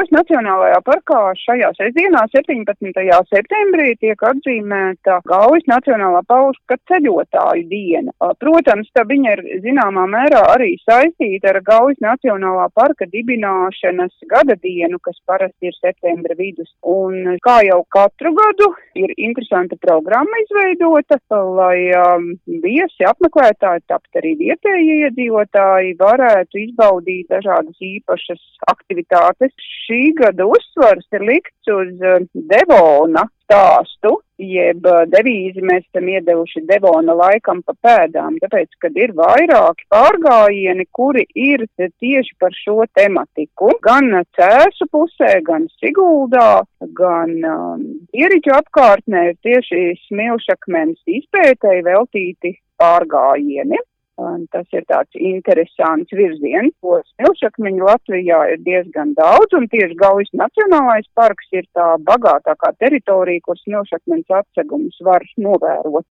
Gaujas Nacionālajā parkā šajā sestdienā, 17. septembrī, tiek atzīmēta Gaujas Nacionālā parka ceļotāju diena. Protams, tā viņa ir zināmā mērā arī saistīta ar Gaujas Nacionālā parka dibināšanas gada dienu, kas parasti ir septembra vidus. Un kā jau katru gadu ir interesanta programma izveidota, lai viesi, apmeklētāji, tāpat arī vietējie iedzīvotāji varētu izbaudīt dažādas īpašas aktivitātes. Šī gada uzsvars ir likts uz Devona stāstu, jeb devīzi mēs esam iedevuši Devona laikam pa pēdām, tāpēc, kad ir vairāki pārgājieni, kuri ir tieši par šo tematiku. Gan Cēsu pusē, gan Siguldā, gan Ieriķu apkārtnē ir tieši smilšakmenes izpētēji veltīti pārgājieni. Tas ir tāds interesants virziens, ko smilšakmeņu Latvijā ir diezgan daudz, un tieši Gaujas Nacionālais parks ir tā bagātākā teritorija, kur smilšakmeņu atsegumus var novērot.